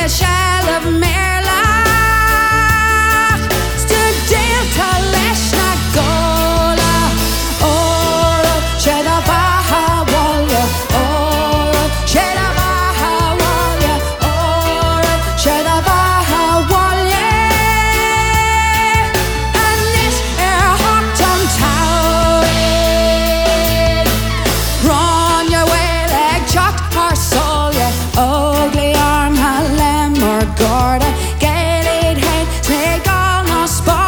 shell of Merlach, Stadil ta leis na gola, Oro Sheda Bahawalya, Oro Sheda Bahawalya, Oro Sheda Bahawalya. And this Hockton Towering, run your way like Chuck or Solya, ugly arm Halem or Gorda, get it head, take all no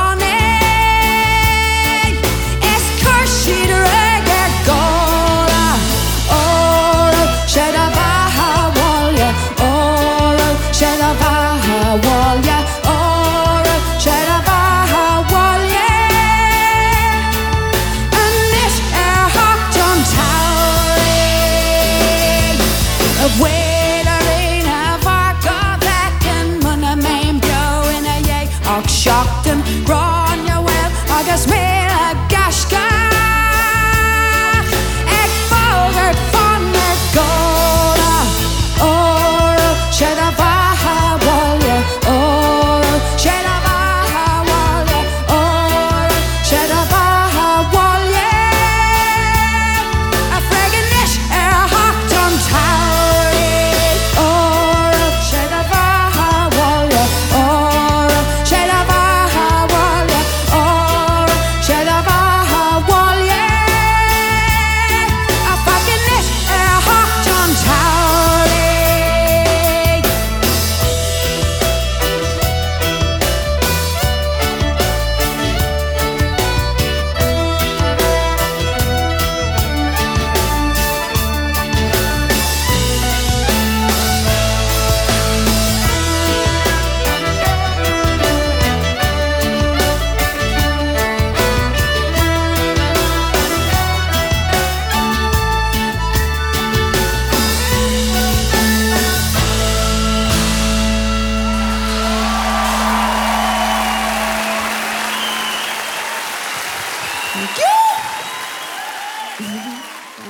spawning. It's Kershid Regger Gola, Oro Sheda Bahawalya, Oro Sheda Bahawalya, Oro Sheda Bahawalya. And this Hockton Towering, of Waitering of Argovec and Munamain Bio in a yay, Och Shockton, Ron Yowell, August Mela Gashka, Ek Volver Fonner Gola, Oro Sheda Bahawalya, Oro Sheda Bahawalya, Oro Sheda Bahawalya. A Freganish Hockton Towering, Oro Sheda Bahawalya, Oro Sheda Bahawalya, Oro Sheda Bahawalya. A Freganish Hockton Towering. Thank you.